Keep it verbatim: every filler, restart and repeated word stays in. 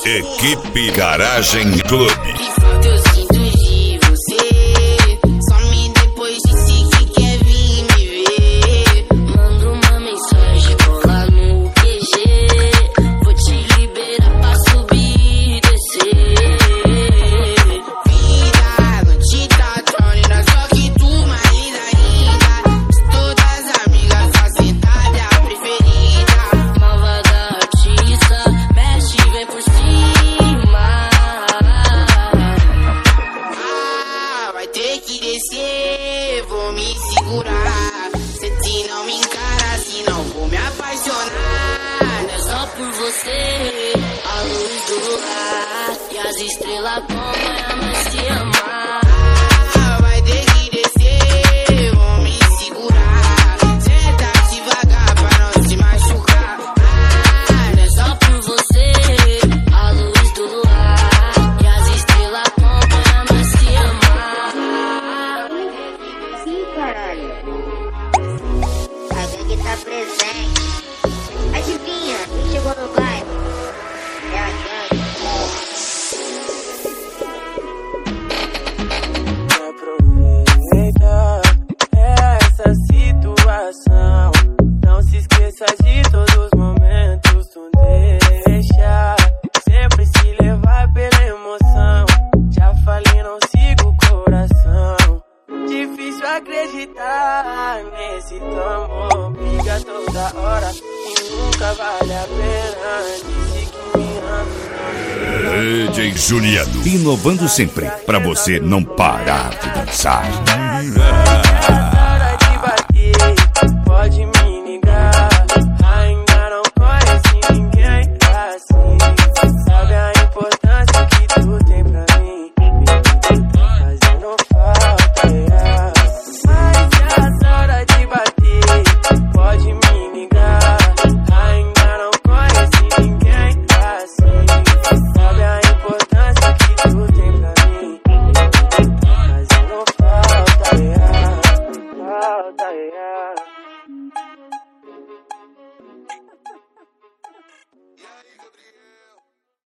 Equipe Garagem Clube. Vou me segurar. Se não me encara, se não vou me apaixonar. Não é só por você, a luz do luar e as estrelas como é se amar. Ah, vai ter que descer, vou me segurar. Senta devagar pra não se machucar. Ah, não é só por você, a luz do luar e as estrelas como é se amar. Caralho, a gangue tá presente. Adivinha, quem chegou no bairro? É a gangue. Aproveita essa situação. Não se esqueça de todos os momentos. Tu deixa sempre se levar pela emoção. Já falei, não siga o coração. Difícil acreditar nesse teu amor. Briga toda hora e nunca vale a pena. Disse que me ama. D J Juliano, inovando sempre pra você não parar de dançar.